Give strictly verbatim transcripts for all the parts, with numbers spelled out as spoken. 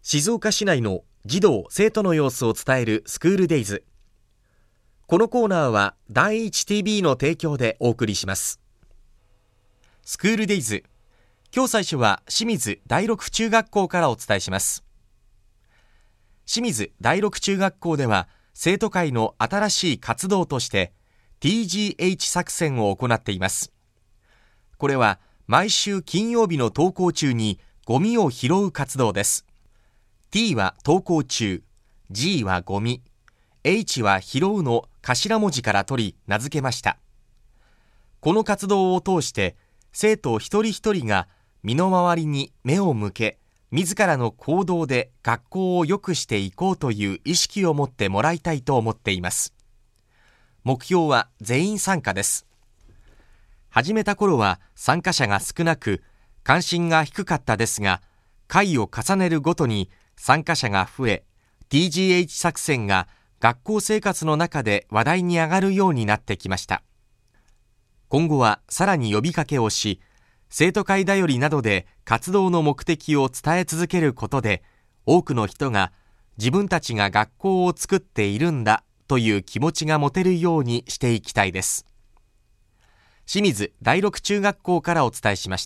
静岡市内の児童・生徒の様子を伝えるスクールデイズ。このコーナーは第一 ティービー の提供でお送りします。スクールデイズ、今日最初は清水第六中学校からお伝えします。清水第六中学校では生徒会の新しい活動として ティージーエイチ 作戦を行っています。これは毎週金曜日の登校中にゴミを拾う活動です。T は登校中、G はゴミ、H は拾うの頭文字から取り名付けました。この活動を通して生徒一人一人が身の回りに目を向け、自らの行動で学校を良くしていこうという意識を持ってもらいたいと思っています。目標は全員参加です。始めた頃は参加者が少なく関心が低かったですが、回を重ねるごとに参加者が増え、ティージーエイチ 作戦が学校生活の中で話題に上がるようになってきました。今後はさらに呼びかけをし、生徒会だよりなどで活動の目的を伝え続けることで、多くの人が自分たちが学校を作っているんだという気持ちが持てるようにしていきたいです。清水第六中学校からお伝えしました。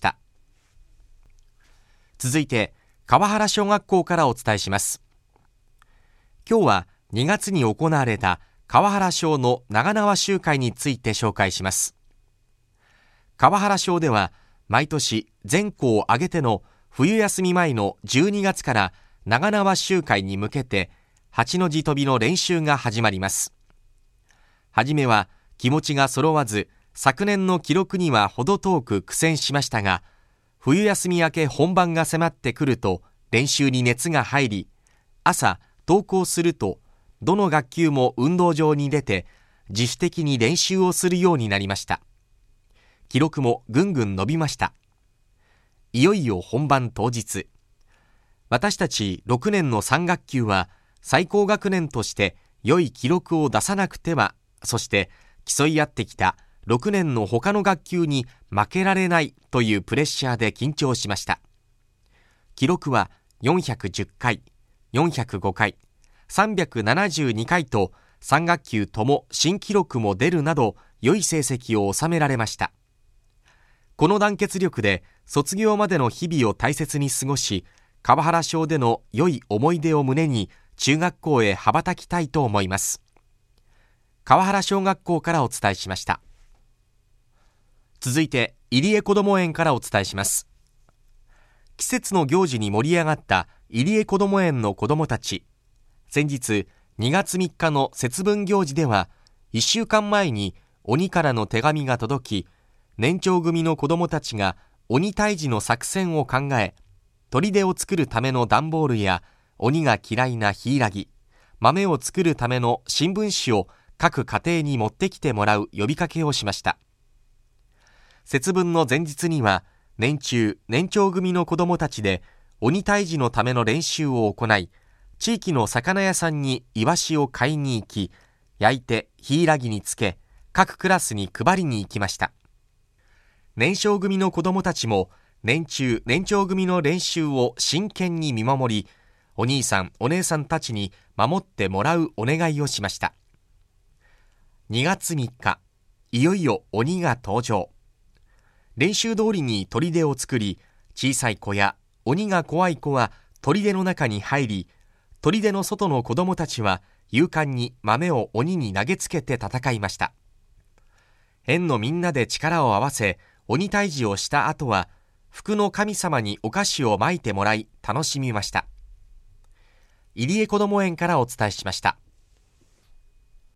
続いて川原小学校からお伝えします。今日はにがつに行われた川原小の長縄集会について紹介します。川原小では毎年全校挙げての冬休み前のじゅうにがつから長縄集会に向けて八の字跳びの練習が始まります。はじめは気持ちが揃わず、昨年の記録には程遠く苦戦しましたが、冬休み明け本番が迫ってくると練習に熱が入り、朝登校するとどの学級も運動場に出て自主的に練習をするようになりました。記録もぐんぐん伸びました。いよいよ本番当日、私たちろくねんのさん学級は最高学年として良い記録を出さなくては、そして競い合ってきたろくねんの他の学級に負けられないというプレッシャーで緊張しました。記録はよんひゃくじゅっかい、よんひゃくごかい、さんびゃくななじゅうにかいとさん学級とも新記録も出るなど良い成績を収められました。この団結力で卒業までの日々を大切に過ごし、川原小での良い思い出を胸に中学校へ羽ばたきたいと思います。川原小学校からお伝えしました。続いて入江こども園からお伝えします。季節の行事に盛り上がった入江こども園の子どもたち。先日にがつみっかの節分行事では、いっしゅうかんまえに鬼からの手紙が届き、年長組の子どもたちが鬼退治の作戦を考え、砦を作るための段ボールや鬼が嫌いなヒイラギ、豆を作るための新聞紙を各家庭に持ってきてもらう呼びかけをしました。節分の前日には年中年長組の子どもたちで鬼退治のための練習を行い、地域の魚屋さんにイワシを買いに行き、焼いてヒイラギにつけ各クラスに配りに行きました。年少組の子どもたちも年中年長組の練習を真剣に見守り、お兄さんお姉さんたちに守ってもらうお願いをしました。にがつみっか、いよいよ鬼が登場。練習通りに砦を作り、小さい子や鬼が怖い子は砦の中に入り、砦の外の子どもたちは勇敢に豆を鬼に投げつけて戦いました。園のみんなで力を合わせ鬼退治をした後は、福の神様にお菓子をまいてもらい楽しみました。入江こども園からお伝えしました。